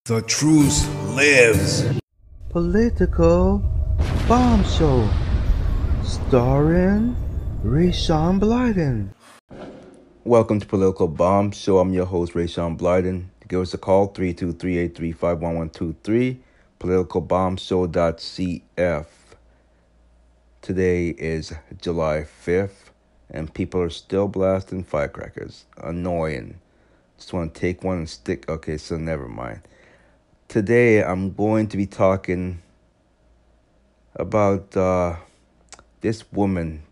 The truth lives. Political Bomb Show, starring Rayshawn Blyden. Welcome to Political Bomb Show. I'm your host, Rayshawn Blyden. Give us a call, 323-835-1123, politicalbombshow.cf. Today is July 5th, and people are still blasting firecrackers. Annoying. Just want to take one and stick. Okay, so never mind. Today, I'm going to be talking about this woman.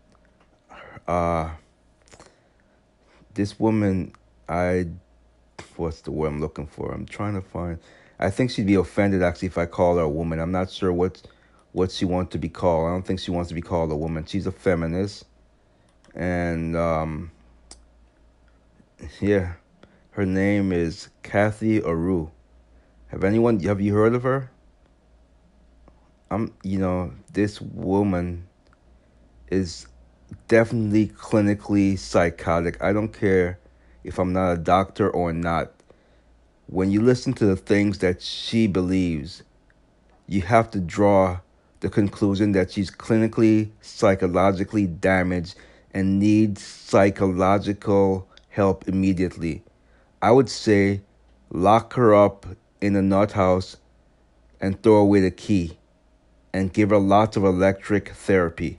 What's the word I'm looking for? I'm trying to find. I think she'd be offended actually if I call her a woman. I'm not sure what she wants to be called. I don't think she wants to be called a woman. She's a feminist, and yeah, her name is Cathy Heroux. Have you heard of her? This woman is definitely clinically psychotic. I don't care if I'm not a doctor or not. When you listen to the things that she believes, you have to draw the conclusion that she's clinically, psychologically damaged and needs psychological help immediately. I would say lock her up in a nut house and throw away the key and give her lots of electric therapy.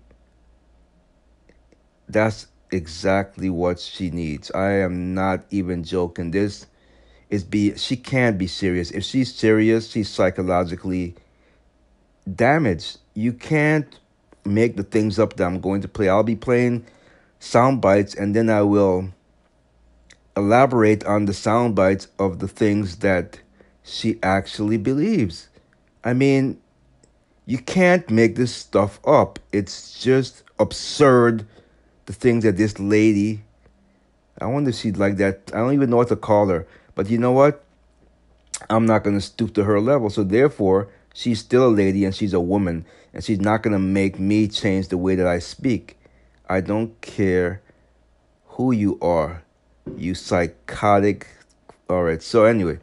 That's exactly what she needs. I am not even joking. She can't be serious. If she's serious, she's psychologically damaged. You can't make the things up that I'm going to play. I'll be playing sound bites, and then I will elaborate on the sound bites of the things that she actually believes. I mean, you can't make this stuff up. It's just absurd, the things that this lady, I wonder if she'd like that. I don't even know what to call her. But you know what? I'm not going to stoop to her level. So therefore, she's still a lady and she's a woman. And she's not going to make me change the way that I speak. I don't care who you are. You psychotic. All right. So anyway.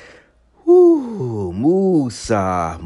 Musa,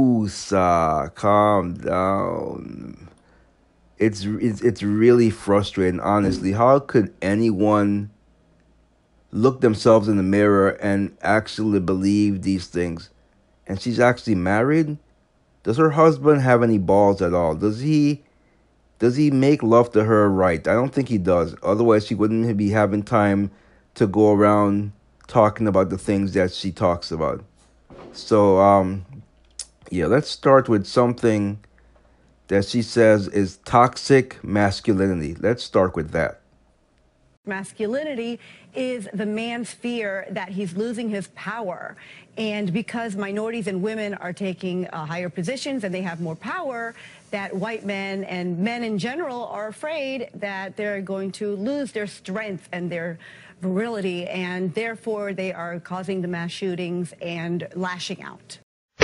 calm down. It's really frustrating, honestly. How could anyone look themselves in the mirror and actually believe these things? And she's actually married? Does her husband have any balls at all? Does he make love to her right? I don't think he does. Otherwise, she wouldn't be having time to go around talking about the things that she talks about. So, let's start with something that she says is toxic masculinity. Let's start with that. Masculinity is the man's fear that he's losing his power. And because minorities and women are taking higher positions and they have more power, that white men and men in general are afraid that they're going to lose their strength and their virility, and therefore they are causing the mass shootings and lashing out.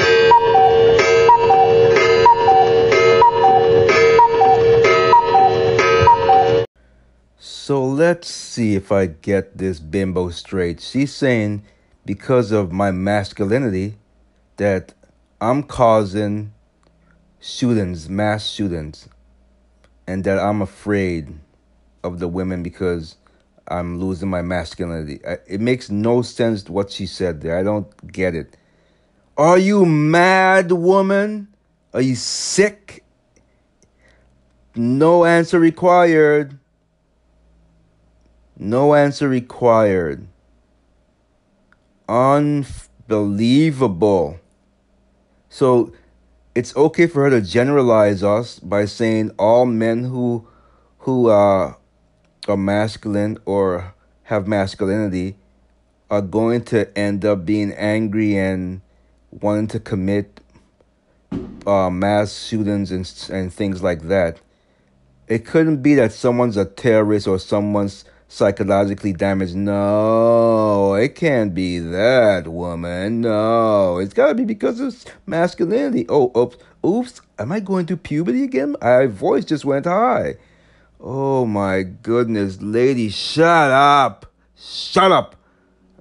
So let's see if I get this bimbo straight. She's saying because of my masculinity that I'm causing shootings, mass shootings, and that I'm afraid of the women because I'm losing my masculinity. It makes no sense what she said there. I don't get it. Are you mad, woman? Are you sick? No answer required. No answer required. Unbelievable. So it's okay for her to generalize us by saying all men who are masculine or have masculinity are going to end up being angry and wanting to commit mass shootings and things like that. It couldn't be that someone's a terrorist or someone's psychologically damaged. No, it can't be that, woman. No, it's got to be because of masculinity. Oh, oops. Am I going through puberty again? My voice just went high. Oh, my goodness. Lady, shut up. Shut up.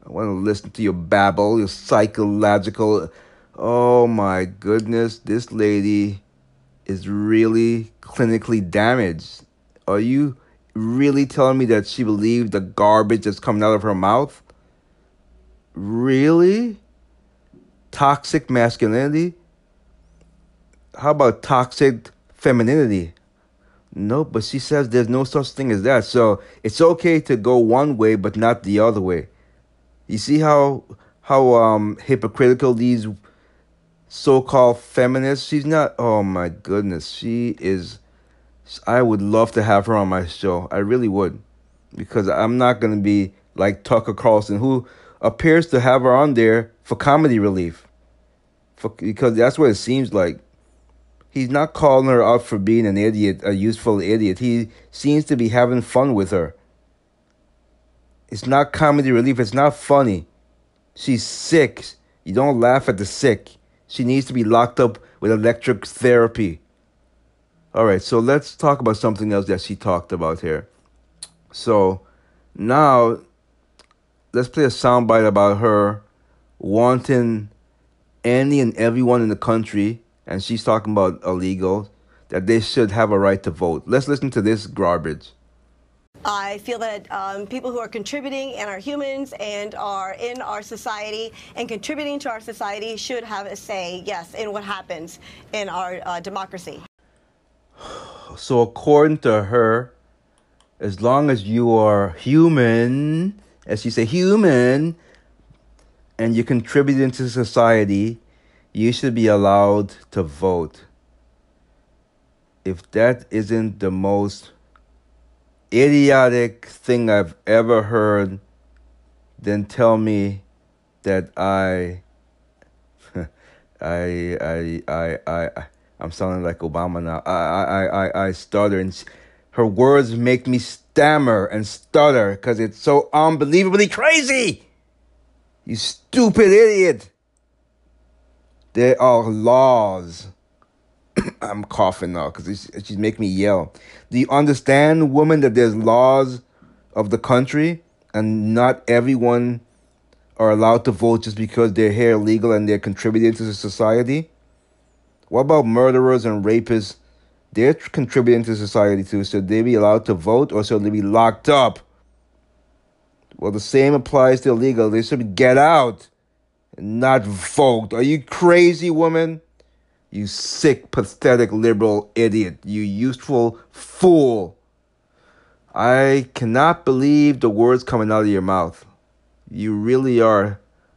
I want to listen to your babble, your psychological. Oh my goodness, this lady is really clinically damaged. Are you really telling me that she believed the garbage that's coming out of her mouth? Really? Toxic masculinity? How about toxic femininity? No, but she says there's no such thing as that. So it's okay to go one way, but not the other way. You see how hypocritical these so-called feminists? She's not. Oh my goodness, she is. I would love to have her on my show. I really would, because I'm not gonna be like Tucker Carlson, who appears to have her on there for comedy relief. Because that's what it seems like. He's not calling her out for being an idiot, a useful idiot. He seems to be having fun with her. It's not comedy relief. It's not funny. She's sick. You don't laugh at the sick. She needs to be locked up with electric therapy. All right, so let's talk about something else that she talked about here. So now let's play a soundbite about her wanting any and everyone in the country, and she's talking about illegals, that they should have a right to vote. Let's listen to this garbage. I feel that people who are contributing and are humans and are in our society and contributing to our society should have a say, yes, in what happens in our democracy. So according to her, as long as you are human, as she say, human, and you contribute into society, you should be allowed to vote. If that isn't the most idiotic thing I've ever heard, then tell me that I'm sounding like Obama now. I stutter, and her words make me stammer and stutter because it's so unbelievably crazy. You stupid idiot. There are laws. I'm coughing now because she's making me yell. Do you understand, woman, that there's laws of the country and not everyone are allowed to vote just because they're here illegal and they're contributing to the society? What about murderers and rapists? They're contributing to society too. Should they be allowed to vote or should they be locked up? Well, the same applies to illegal. They should get out and not vote. Are you crazy, woman? You sick, pathetic, liberal idiot. You useful fool. I cannot believe the words coming out of your mouth. You really are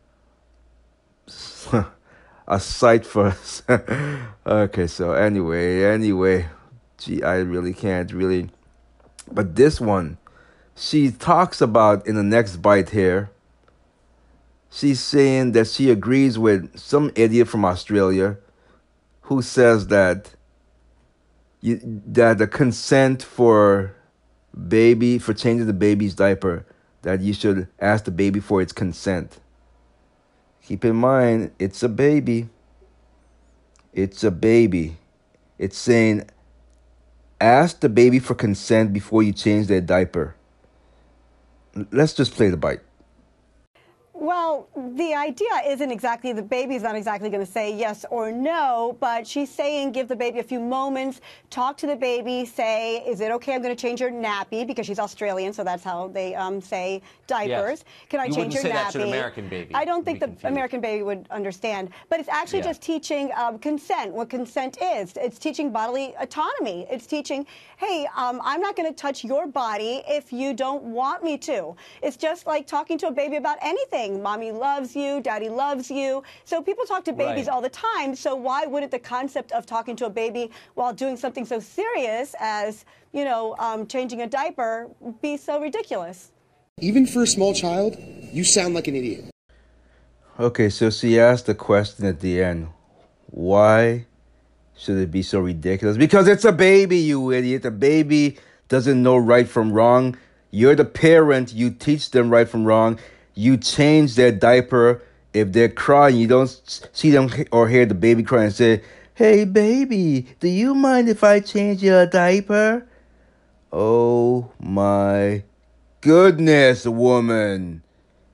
a sight for us. Okay, so anyway. Gee, I really can't really. But this one, she talks about in the next bite here. She's saying that she agrees with some idiot from Australia who says that that the consent for changing the baby's diaper, that you should ask the baby for its consent. Keep in mind, it's a baby. It's a baby. It's saying, ask the baby for consent before you change their diaper. Let's just play the bite. Well, the idea isn't exactly, the baby's not exactly going to say yes or no, but she's saying give the baby a few moments, talk to the baby, say, is it okay, I'm going to change your nappy, because she's Australian, so that's how they say diapers. Yes. Can I change your nappy? You wouldn't say that to an American baby. I don't think the American baby would understand. But it's actually just teaching consent, what consent is. It's teaching bodily autonomy. It's teaching, hey, I'm not going to touch your body if you don't want me to. It's just like talking to a baby about anything. Mommy loves you, daddy loves you. So people talk to babies all the time. So why wouldn't the concept of talking to a baby while doing something so serious as, changing a diaper be so ridiculous? Even for a small child, you sound like an idiot. Okay, so she asked the question at the end. Why should it be so ridiculous? Because it's a baby, you idiot. A baby doesn't know right from wrong. You're the parent. You teach them right from wrong. You change their diaper. If they're crying, you don't see them or hear the baby cry and say, hey, baby, do you mind if I change your diaper? Oh, my goodness, woman.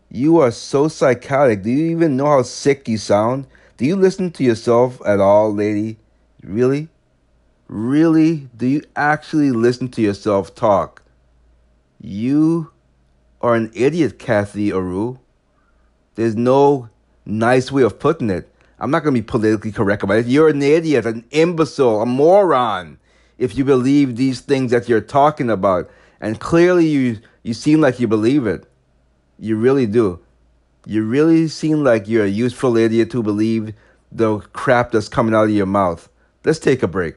You are so psychotic. Do you even know how sick you sound? Do you listen to yourself at all, lady? Really? Really? Do you actually listen to yourself talk? You are an idiot, Kathy Aru. There's no nice way of putting it. I'm not going to be politically correct about it. You're an idiot, an imbecile, a moron if you believe these things that you're talking about. And clearly you seem like you believe it. You really do. You really seem like you're a useful idiot who believe the crap that's coming out of your mouth. Let's take a break.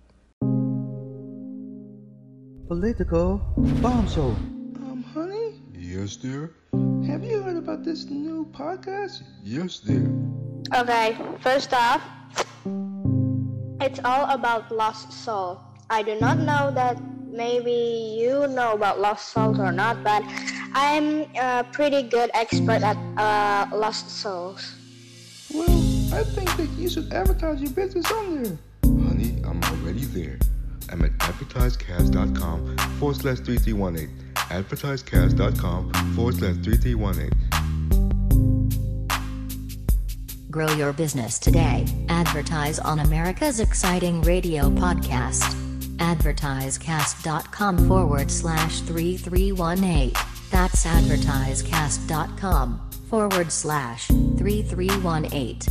Political bombshell. Honey? Yes, dear? Have you heard about this new podcast? Yes, dear. Okay, first off, it's all about lost soul. I do not know that maybe you know about lost souls or not, but I'm a pretty good expert at lost souls. Well, I think that you should advertise your business on there. Honey, I'm already there. I'm at advertisecast.com/3318. Advertisecast.com/3318. Grow your business today. Advertise on America's exciting radio podcast. Advertisecast.com/3318. That's advertisecast.com/3318.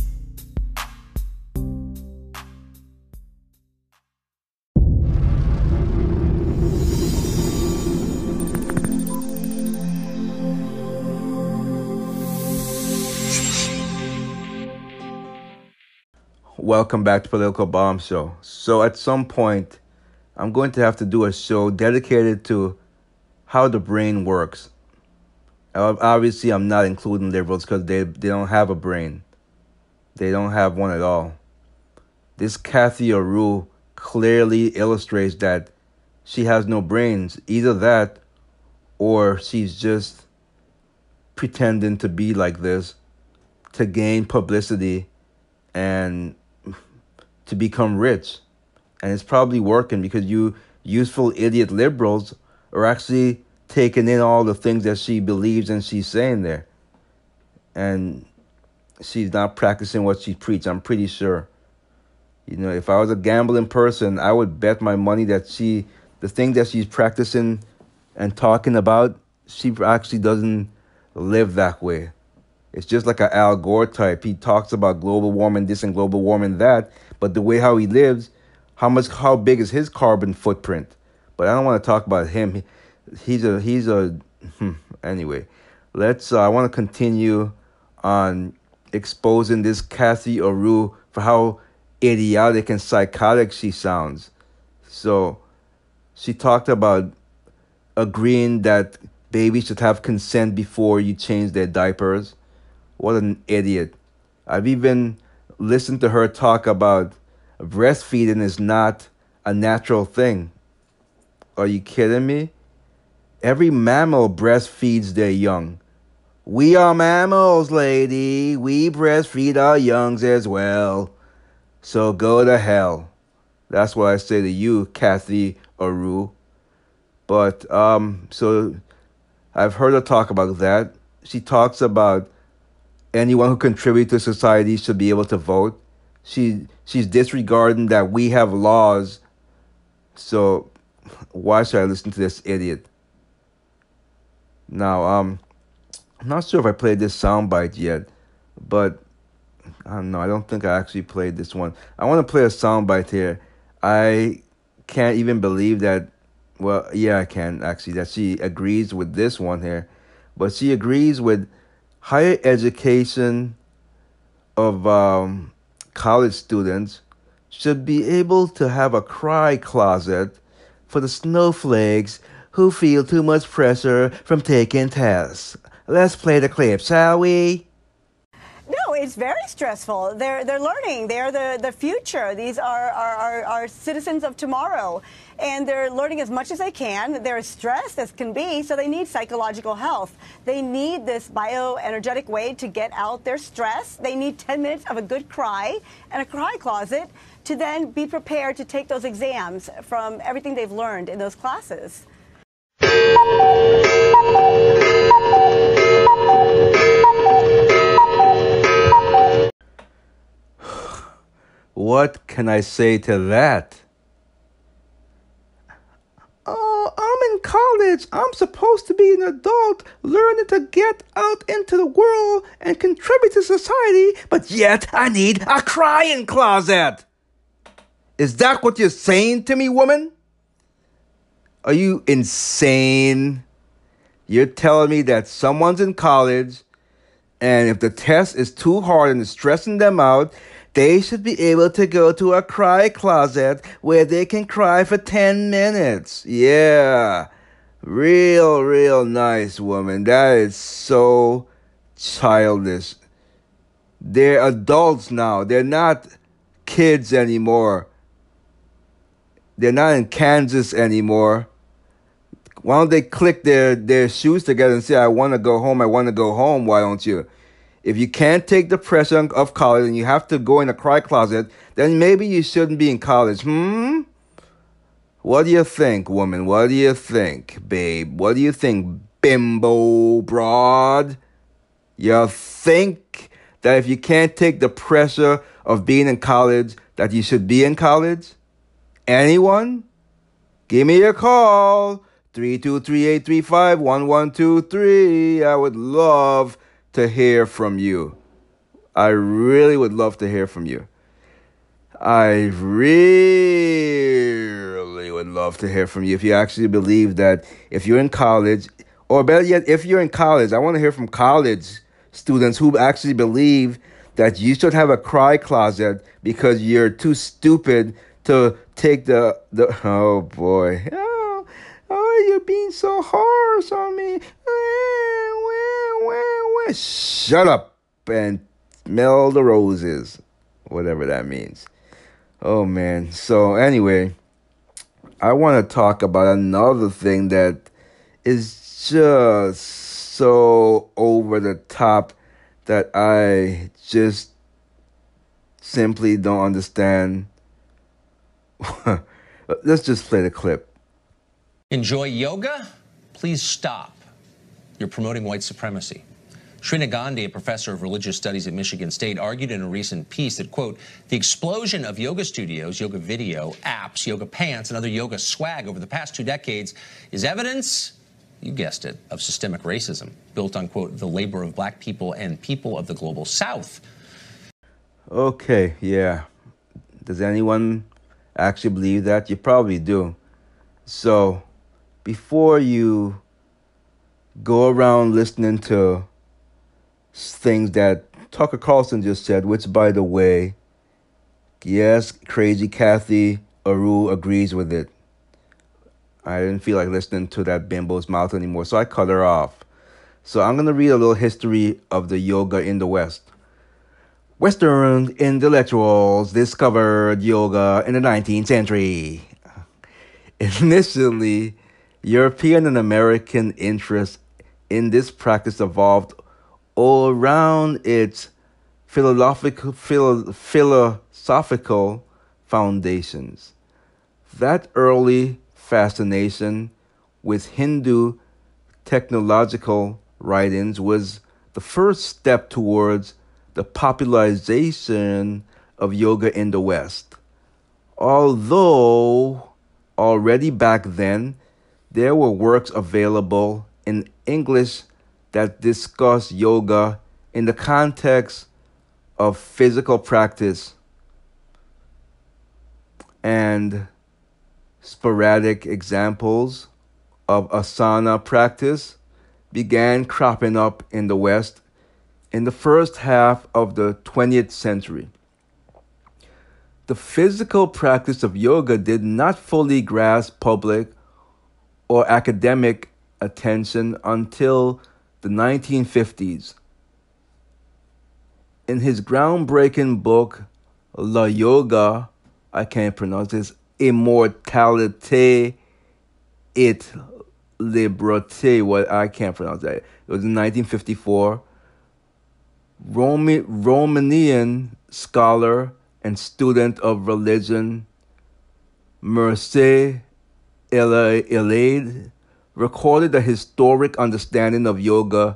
Welcome back to Political Bomb Show. So at some point, I'm going to have to do a show dedicated to how the brain works. Obviously, I'm not including liberals because they don't have a brain. They don't have one at all. This Kathy Aru clearly illustrates that she has no brains. Either that or she's just pretending to be like this to gain publicity and to become rich. And it's probably working because you useful idiot liberals are actually taking in all the things that she believes and she's saying there. And she's not practicing what she preaches, I'm pretty sure. You know, if I was a gambling person, I would bet my money that the thing that she's practicing and talking about, she actually doesn't live that way. It's just like an Al Gore type. He talks about global warming this and global warming that, but the way how he lives, how big is his carbon footprint? But I don't want to talk about him. He's a anyway. I want to continue on exposing this Kathy Aru for how idiotic and psychotic she sounds. So she talked about agreeing that babies should have consent before you change their diapers. What an idiot. I've even listened to her talk about breastfeeding is not a natural thing. Are you kidding me? Every mammal breastfeeds their young. We are mammals, lady. We breastfeed our youngs as well. So go to hell. That's what I say to you, Kathy Aru. But, so I've heard her talk about that. She talks about anyone who contributes to society should be able to vote. She's disregarding that we have laws. So why should I listen to this idiot? Now, I'm not sure if I played this soundbite yet, but I don't know. I don't think I actually played this one. I want to play a soundbite here. I can't even believe that. Well, yeah, I can actually. That she agrees with this one here, but she agrees with higher education of college students should be able to have a cry closet for the snowflakes who feel too much pressure from taking tests. Let's play the clip, shall we? No, it's very stressful. They're learning. They're the future. These are citizens of tomorrow. And they're learning as much as they can. They're as stressed as can be, so they need psychological health. They need this bioenergetic way to get out their stress. They need 10 minutes of a good cry and a cry closet to then be prepared to take those exams from everything they've learned in those classes. What can I say to that? Oh, I'm in college. I'm supposed to be an adult, learning to get out into the world and contribute to society, but yet I need a crying closet. Is that what you're saying to me, woman? Are you insane? You're telling me that someone's in college, and if the test is too hard and it's stressing them out, they should be able to go to a cry closet where they can cry for 10 minutes. Yeah. Real nice, woman. That is so childish. They're adults now. They're not kids anymore. They're not in Kansas anymore. Why don't they click their shoes together and say, I want to go home, why don't you? If you can't take the pressure of college and you have to go in a cry closet, then maybe you shouldn't be in college. What do you think, woman? What do you think, babe? What do you think, bimbo broad? You think that if you can't take the pressure of being in college, that you should be in college? Anyone? Give me a call. 323-835-1123. I would love to hear from you. I really would love to hear from you. I really would love to hear from you if you actually believe that if you're in college, or better yet, if you're in college, I want to hear from college students who actually believe that you should have a cry closet because you're too stupid to take the oh boy. Oh, you're being so harsh on me. Shut up and smell the roses. Whatever that means. Oh, man. So, anyway, I want to talk about another thing that is just so over the top that I just simply don't understand. Let's just play the clip. Enjoy yoga? Please stop. You're promoting white supremacy. Srina Gandhi, a professor of religious studies at Michigan State, argued in a recent piece that, quote, the explosion of yoga studios, yoga video, apps, yoga pants, and other yoga swag over the past 2 decades is evidence, you guessed it, of systemic racism built on, quote, the labor of black people and people of the global south. Okay, yeah. Does anyone actually believe that? You probably do. So, before you go around listening to things that Tucker Carlson just said, which, by the way, yes, Crazy Kathy Aru agrees with it. I didn't feel like listening to that bimbo's mouth anymore, so I cut her off. So I'm going to read a little history of the yoga in the West. Western intellectuals discovered yoga in the 19th century. Initially, European and American interest in this practice evolved all around its philosophical foundations. That early fascination with Hindu technological writings was the first step towards the popularization of yoga in the West. Although already back then, there were works available in English that discuss yoga in the context of physical practice, and sporadic examples of asana practice began cropping up in the West in the first half of the 20th century. The physical practice of yoga did not fully grasp public or academic attention until the 1950s. In his groundbreaking book, La Yoga, I can't pronounce this, Immortalité et Liberté, what I can't pronounce that. It was in 1954. Romanian scholar and student of religion, Mircea Eliade, recorded a historic understanding of yoga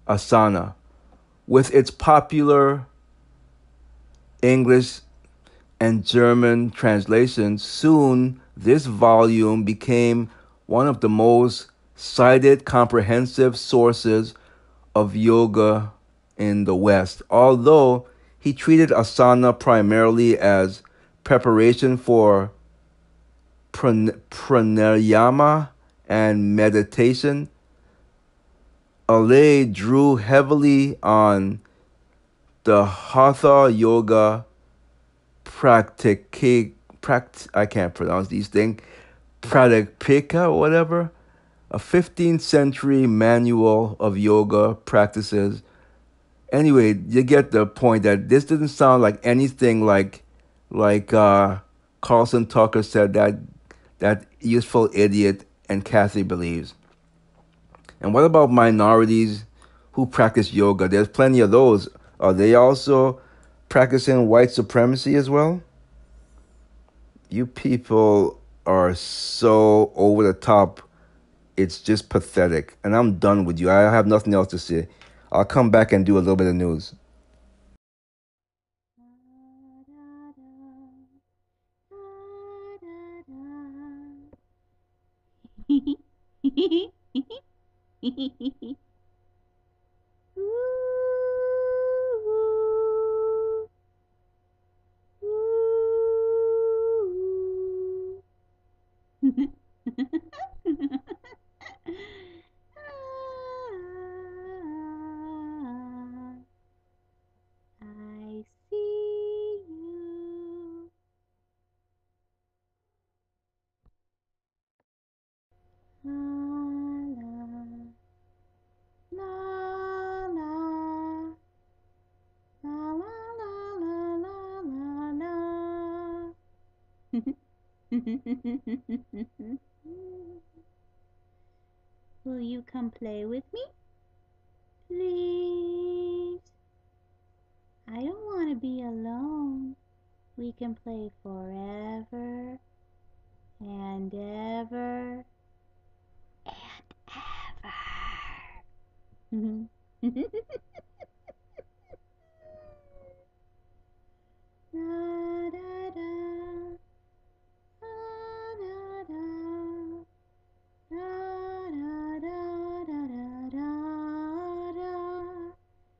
asana, with its popular English and German translations. Soon, this volume became one of the most cited comprehensive sources of yoga in the West. Although he treated asana primarily as preparation for pranayama and meditation, Allais drew heavily on the Hatha Yoga I can't pronounce these things, Pradipika or whatever, a 15th century manual of yoga practices. Anyway, you get the point that this doesn't sound like anything like Carlson Tucker said that useful idiot and Kathy believes. And what about minorities who practice yoga? There's plenty of those. Are they also practicing white supremacy as well? You people are so over the top. It's just pathetic. And I'm done with you. I have nothing else to say. I'll come back and do a little bit of news. I see you. La la la la la la la la la. Will you come play with me? Please. I don't want to be alone. We can play forever and ever and ever. Da, da, da. Da, da, da. Da, da, da, da, da, da.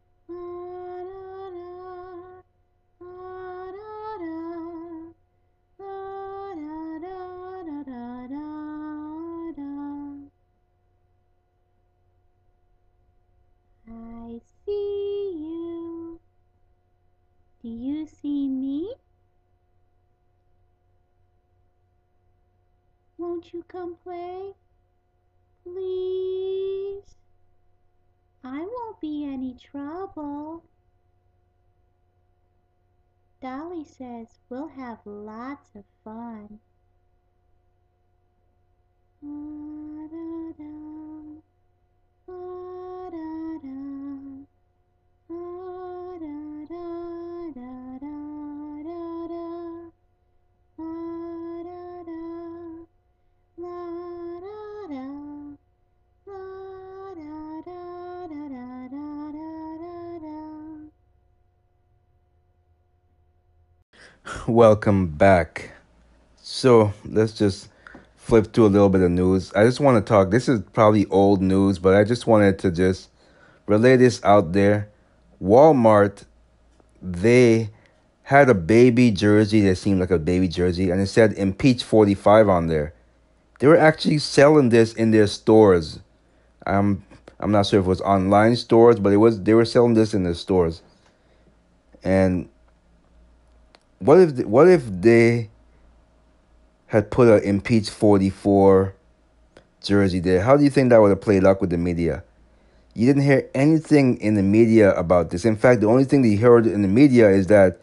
I see you. Do you see me? Won't you come play? Please? I won't be any trouble. Dolly says we'll have lots of fun. Welcome back. So let's just flip to a little bit of news. I just want to talk. This is probably old news, but I just wanted to just relay this out there. Walmart, they had a baby jersey that seemed like a baby jersey, and it said Impeach 45 on there. They were actually selling this in their stores. I'm not sure if it was online stores, but they were selling this in their stores. And what if they had put an Impeach 44 jersey there? How do you think that would have played out with the media? You didn't hear anything in the media about this. In fact, the only thing that you heard in the media is that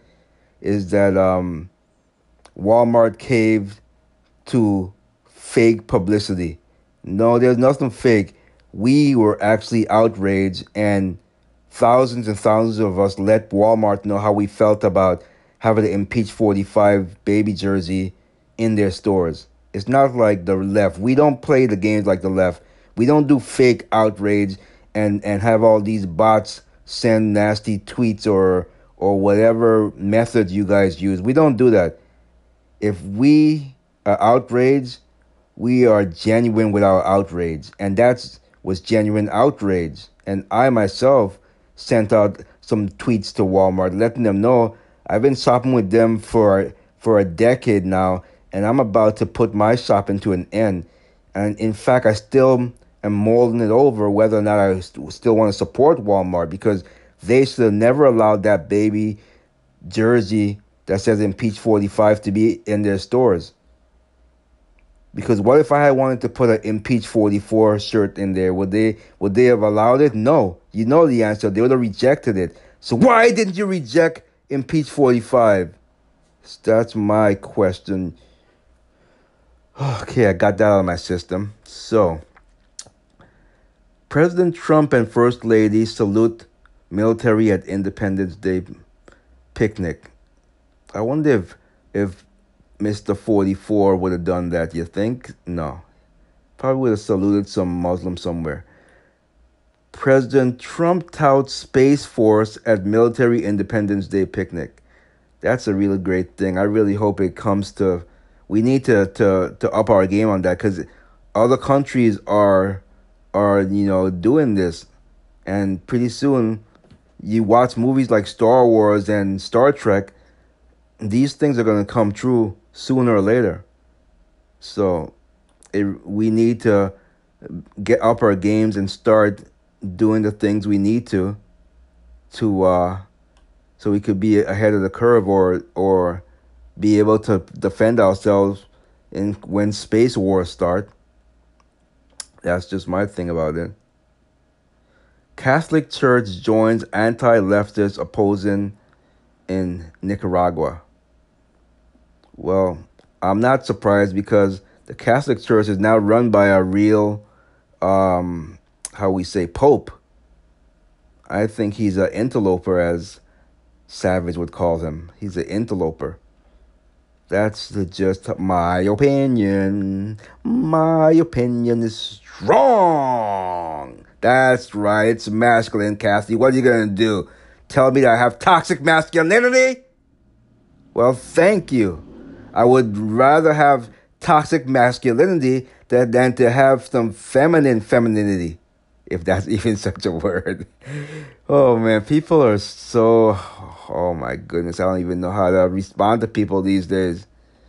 Walmart caved to fake publicity. No, there's nothing fake. We were actually outraged, and thousands of us let Walmart know how we felt about having the Impeach 45 baby jersey in their stores. It's not like the left. We don't play the games like the left. We don't do fake outrage and have all these bots send nasty tweets or or whatever method you guys use. We don't do that. If we are outraged, we are genuine with our outrage. And that was genuine outrage. And I myself sent out some tweets to Walmart letting them know I've been shopping with them for a decade now, and I'm about to put my shopping to an end. And in fact, I still am mulling it over whether or not I still want to support Walmart, because they should have never allowed that baby jersey that says Impeach 45 to be in their stores. Because what if I had wanted to put an Impeach 44 shirt in there? Would they have allowed it? No. You know the answer. They would have rejected it. So why didn't you reject Impeach 45? That's my question. Okay, I got that out of my system. So, President Trump and First Lady salute military at Independence Day picnic. I wonder if Mr. 44 would have done that. You think? No. Probably would have saluted some Muslim somewhere. President Trump touts Space Force at Military Independence Day picnic. That's a really great thing. I really hope it comes to... We need to up our game on that, because other countries are doing this. And pretty soon, you watch movies like Star Wars and Star Trek, these things are going to come true sooner or later. So we need to get up our games and start doing the things we need to so we could be ahead of the curve, or be able to defend ourselves when space wars start. That's just my thing about it. Catholic Church joins anti-leftists opposing in Nicaragua. Well, I'm not surprised, because the Catholic Church is now run by a real, Pope. I think he's an interloper, as Savage would call him. He's an interloper. That's just my opinion. My opinion is strong. That's right. It's masculine, Kathy. What are you going to do? Tell me that I have toxic masculinity? Well, thank you. I would rather have toxic masculinity than to have some femininity, if that's even such a word. Oh, man. People are so... Oh, my goodness. I don't even know how to respond to people these days.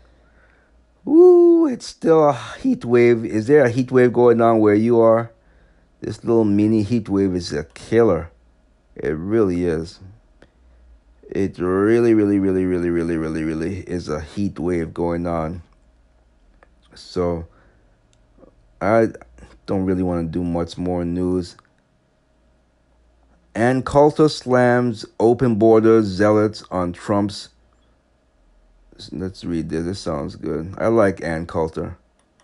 Ooh, it's still a heat wave. Is there a heat wave going on where you are? This little mini heat wave is a killer. It really is. It really, really, really, really, really, really, really is a heat wave going on. So, I don't really want to do much more news. Ann Coulter slams open borders zealots on Trump's... Let's read this. This sounds good. I like Ann Coulter.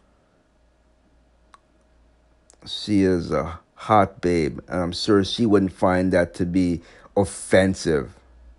She is a hot babe, and I'm sure she wouldn't find that to be offensive.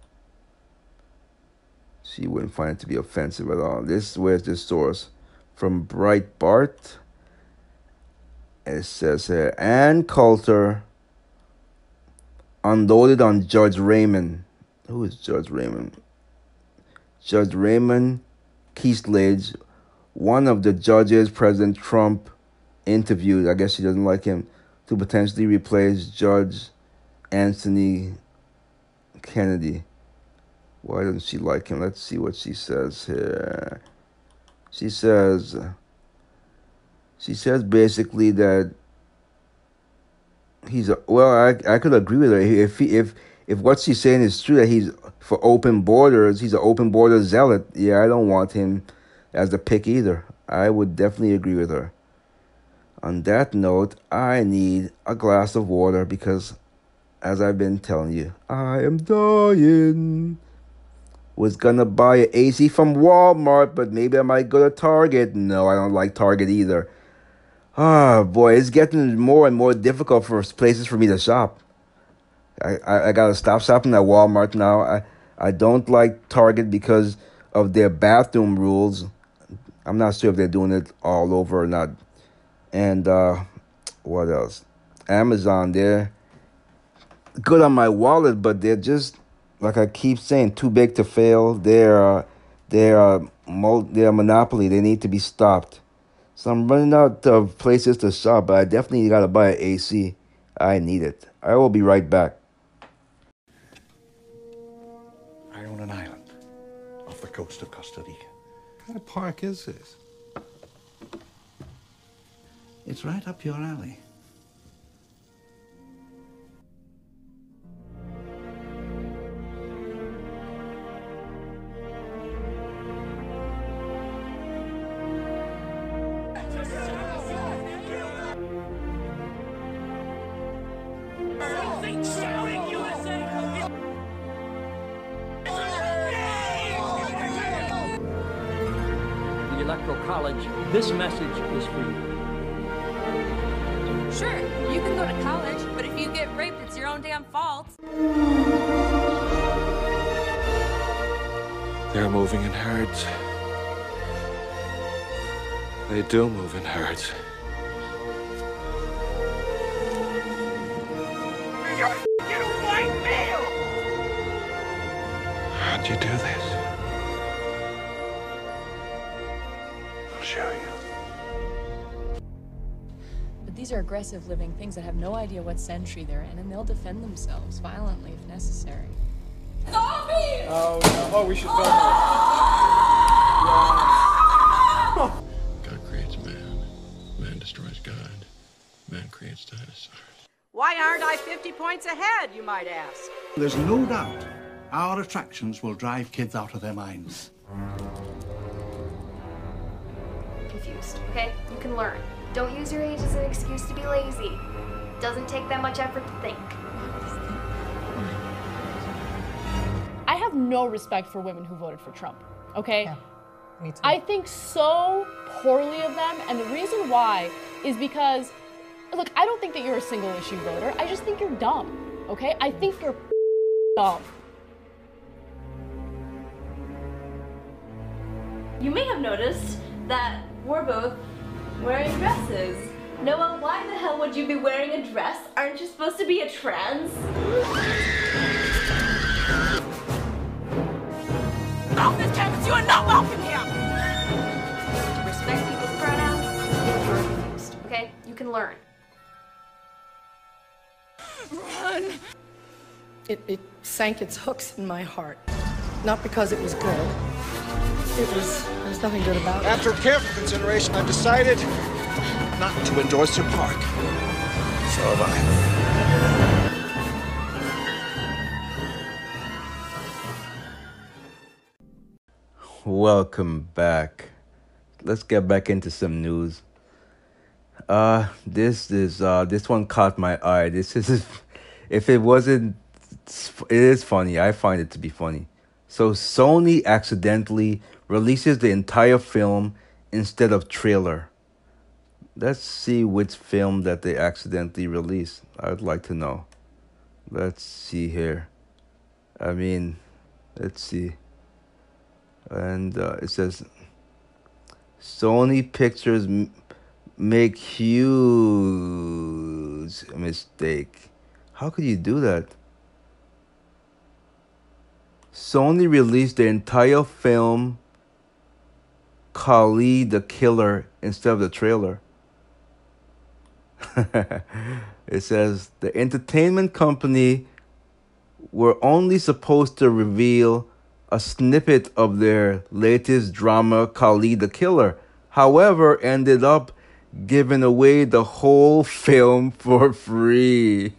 She wouldn't find it to be offensive at all. Where's this source? From Breitbart. It says here, Ann Coulter unloaded on Judge Raymond. Who is Judge Raymond? Judge Raymond Keisledge, one of the judges President Trump interviewed. I guess she doesn't like him, to potentially replace Judge Anthony Kennedy. Why doesn't she like him? Let's see what she says here. She says basically that he's I could agree with her if what she's saying is true, that he's for open borders. He's an open border zealot. Yeah, I don't want him as the pick either. I would definitely agree with her. On that note, I need a glass of water because, as I've been telling you, I am dying. Was gonna buy an AC from Walmart, but maybe I might go to Target. No, I don't like Target either. Ah, boy, it's getting more and more difficult for places for me to shop. I gotta stop shopping at Walmart now. I don't like Target because of their bathroom rules. I'm not sure if they're doing it all over or not. And what else? Amazon, they're good on my wallet, but they're just, like I keep saying, too big to fail. They're a monopoly. They need to be stopped. So I'm running out of places to shop, but I definitely gotta buy an AC. I need it. I will be right back. I own an island off the coast of Costa Rica. What kind of park is this? It's right up your alley. The Electoral College, this message is for you. Sure, you can go to college, but if you get raped, it's your own damn fault. They're moving in herds. They do move in herds. How'd you do this? I'll show you. But these are aggressive living things that have no idea what century they're in, and they'll defend themselves violently if necessary. Zombies! Oh, no. Oh, we should film God creates man. Man destroys God. Man creates dinosaurs. Why aren't I 50 points ahead, you might ask? There's no doubt our attractions will drive kids out of their minds. Confused, okay? You can learn. Don't use your age as an excuse to be lazy. Doesn't take that much effort to think. I have no respect for women who voted for Trump, okay? Yeah, me too. I think so poorly of them, and the reason why is because, look, I don't think that you're a single issue voter. I just think you're dumb, okay? I think you're dumb. You may have noticed that we're both wearing dresses. Noah, why the hell would you be wearing a dress? Aren't you supposed to be a trans? Off this campus, you are not welcome here! Respect people's pronouns. If you're confused, okay? You can learn. Run! It sank its hooks in my heart. Not because it was good. There's nothing good about it. After careful consideration, I've decided not to endorse your park. So have I. Welcome back. Let's get back into some news. This one caught my eye. This is, if it wasn't, it is funny. I find it to be funny. So Sony accidentally releases the entire film instead of trailer. Let's see which film that they accidentally released. I'd like to know. Let's see here. Let's see. And it says, Sony Pictures make huge mistake. How could you do that? Sony released the entire film Kali the Killer instead of the trailer. It says the entertainment company were only supposed to reveal a snippet of their latest drama, Kali the Killer. However, ended up giving away the whole film for free.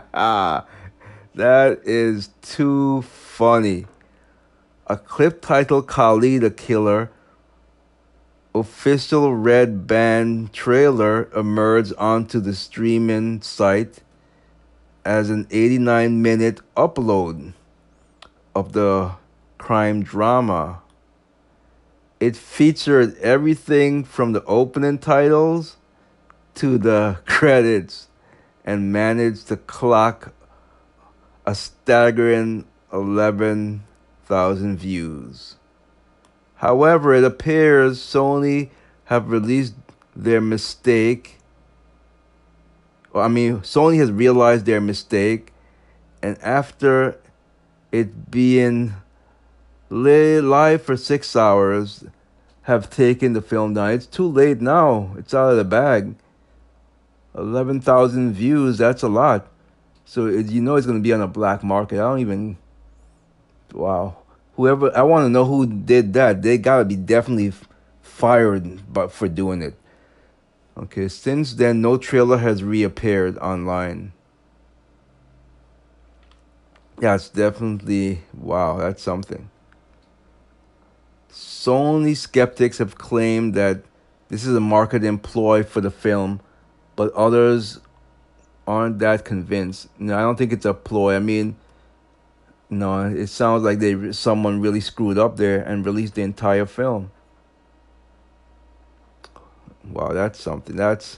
That is too funny. A clip titled Kali the Killer official Red Band trailer emerged onto the streaming site as an 89-minute upload of the crime drama. It featured everything from the opening titles to the credits and managed to clock a staggering 11,000 views. However, it appears Sony have released their mistake. Sony has realized their mistake, and after it being live for 6 hours have taken the film down. It's too late now. It's out of the bag. 11,000 views, that's a lot. So you know it's going to be on a black market. I don't even... Wow. Whoever... I want to know who did that. They got to be definitely fired for doing it. Okay, since then, no trailer has reappeared online. Yeah, it's definitely... Wow, that's something. Sony skeptics have claimed that this is a marketing ploy for the film, but others aren't that convinced. No, I don't think it's a ploy. I mean, no, it sounds like someone really screwed up there and released the entire film. Wow, that's something. That's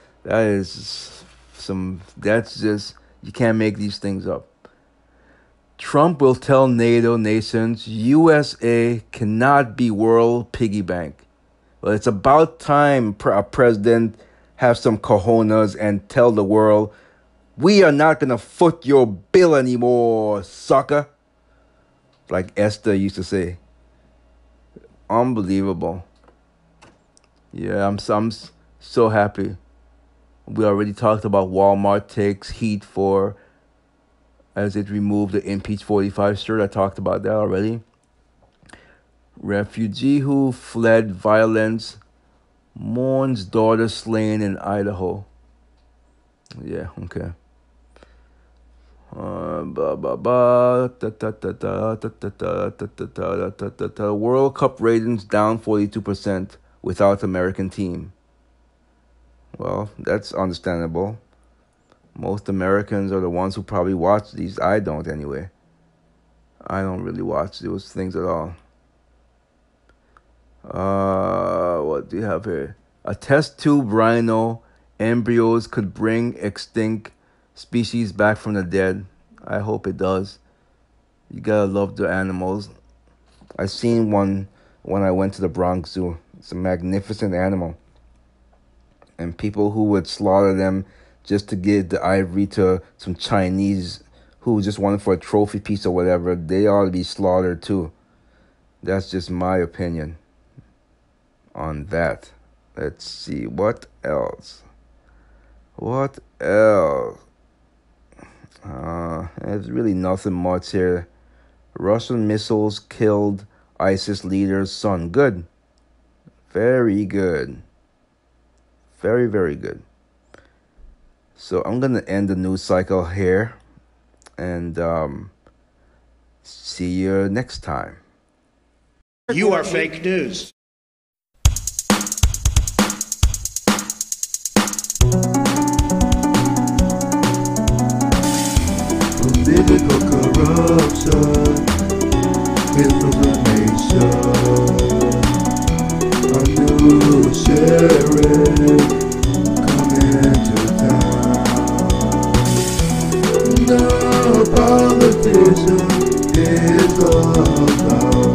just, you can't make these things up. Trump will tell NATO nations USA cannot be world piggy bank. Well, it's about time a president have some cojones and tell the world, we are not going to foot your bill anymore, sucker. Like Esther used to say. Unbelievable. Yeah, I'm so happy. We already talked about Walmart takes heat for as it removed the Impeach 45 shirt. I talked about that already. Refugee who fled violence mourns daughter slain in Idaho. Yeah, okay. World Cup ratings down 42% without American team. Well, that's understandable. Most Americans are the ones who probably watch these. I don't anyway. I don't really watch those things at all. What do you have here? A test tube rhino embryos could bring extinct species back from the dead. I hope it does. You gotta love the animals. I seen one when I went to the Bronx Zoo. It's a magnificent animal. And people who would slaughter them just to give the ivory to some Chinese who just wanted for a trophy piece or whatever, they ought to be slaughtered too. That's just my opinion on that. Let's see, what else? What else? There's really nothing much here. Russian missiles killed ISIS leader's son. Good. Very good. Very, very good. So I'm going to end the news cycle here and see you next time. You are fake news. Political corruption, misinformation, a new sheriff coming to town. No politician is allowed.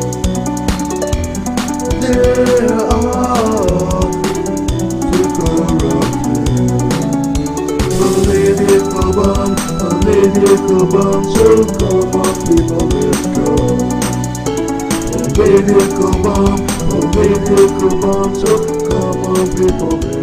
They're all too corrupted. Political bomb, so come on people, let's go. Political bomb, so come on people, let's go.